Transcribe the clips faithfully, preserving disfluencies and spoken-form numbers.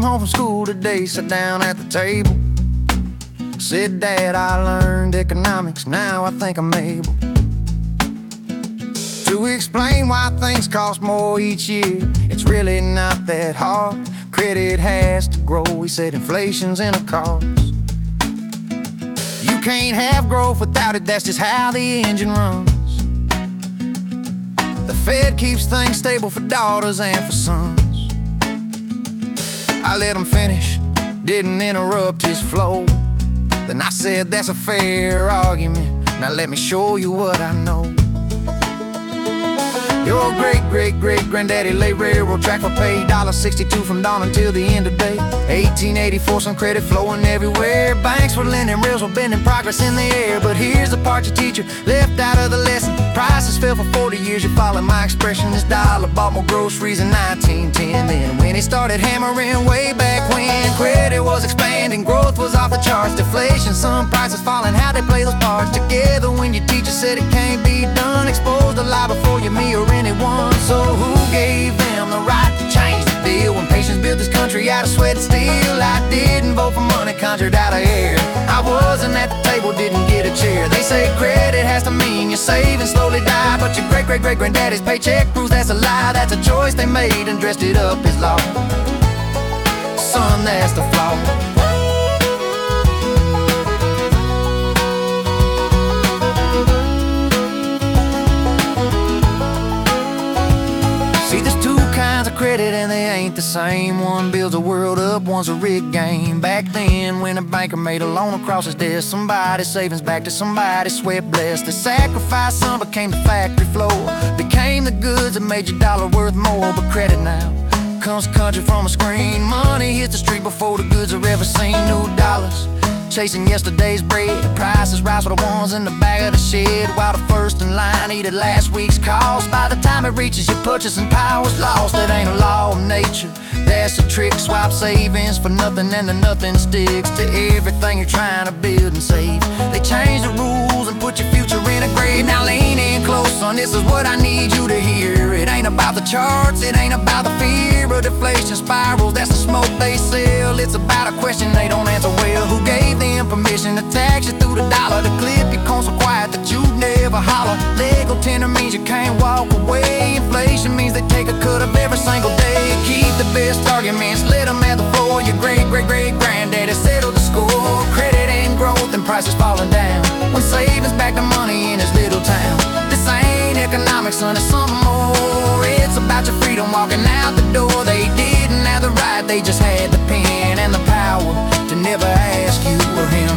home from school today, sat down at the table. Said, Dad, I learned economics, now I think I'm able to explain why things cost more each year. It's really not that hard. Credit has to grow, he said inflation's in a cause. You can't have growth without it, that's just how the engine runs. The Fed keeps things stable for daughters and for sons. I let him finish, didn't interrupt his flow. Then I said, that's a fair argument, now let me show you what I know. Your great-great-great-granddaddy laid railroad track for pay, one dollar sixty-two from dawn until the end of day. eighteen eighty-four, some credit flowing everywhere. Banks were lending, rails were bending, progress in the air. But here's the part your teacher left out of the lesson. Prices fell for forty years, you follow my expression. This dollar bought more groceries in nineteen ten. Then when he started hammering way back when, credit was expanding, growth was off the charts. Deflation, some prices falling, how they play those parts together. When your teacher said it can't be done, exposed a lie before you, me, or anyone. So who gave them the right to change the deal? When patience built this country out of sweat and steel, I didn't vote for money conjured out of air. I wasn't at the table, didn't get a chair. They say credit has to mean you're saving slowly die, but your great-great-great-granddaddy's paycheck proves that's a lie. That's a choice they made and dressed it up as law. Son, that's the flaw. See, there's two kinds of credit and they ain't the same. One builds a world up, one's a rigged game. Back then, when a banker made a loan across his desk, somebody's savings back to somebody's sweat blessed. The sacrifice, some became the factory floor, became the goods that made your dollar worth more. But credit now comes country from a screen. Money hits the street before the goods are ever seen. New dollars chasing yesterday's bread. Prices rise for the ones in the back of the shed, while the first in line eat at last week's cost. By the time it reaches your purchasing power's lost. It ain't a law of nature, that's a trick. Swap savings for nothing and the nothing sticks to everything you're trying to build and save. They change the rules and put your future in a grave. Now lean in close, son, this is what I need you to hear. It ain't about the charts, it ain't about the fear of deflation spirals, that's the smoke they sell. It's about a question they don't answer well. Who gave them permission to tax you through the dollar, to clip your cones so quiet that you never holler? Legal tender means you can't walk away. Inflation means they take a cut of every single day. Keep the best arguments, let them at the floor. Your great-great-great-granddaddy settled the score. Credit and growth and prices falling down, when savings back the money in his little town. This ain't economics, son, it's something more. It's about your freedom walking out the door. They didn't have the right, they just had the pen and the power to never ask you or him.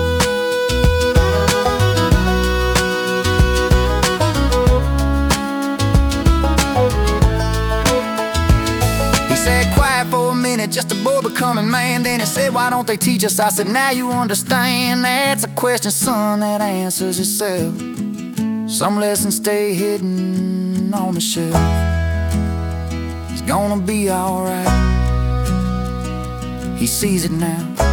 He said, quiet for a minute, just a boy becoming man. Then he said, why don't they teach us? I said, now you understand. That's a question, son, that answers itself. Some lessons stay hidden on the shelf. It's gonna be alright, he sees it now.